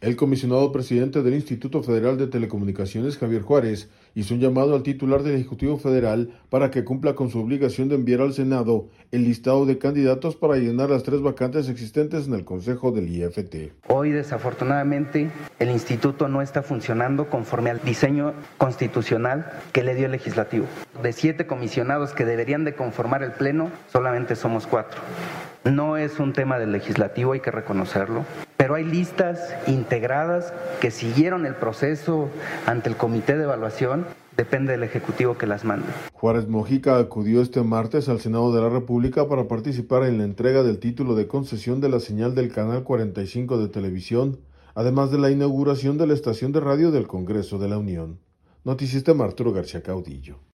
El comisionado presidente del Instituto Federal de Telecomunicaciones, Javier Juárez, hizo un llamado al titular del Ejecutivo Federal para que cumpla con su obligación de enviar al Senado el listado de candidatos para llenar las 3 vacantes existentes en el Consejo del IFT. Hoy, desafortunadamente, el instituto no está funcionando conforme al diseño constitucional que le dio el legislativo. De 7 comisionados que deberían de conformar el Pleno, solamente somos 4. No es un tema del legislativo, hay que reconocerlo, pero hay listas integradas que siguieron el proceso ante el Comité de Evaluación. Depende del Ejecutivo que las mande. Juárez Mojica acudió este martes al Senado de la República para participar en la entrega del título de concesión de la señal del Canal 45 de televisión, además de la inauguración de la estación de radio del Congreso de la Unión. Noticista Arturo García Caudillo.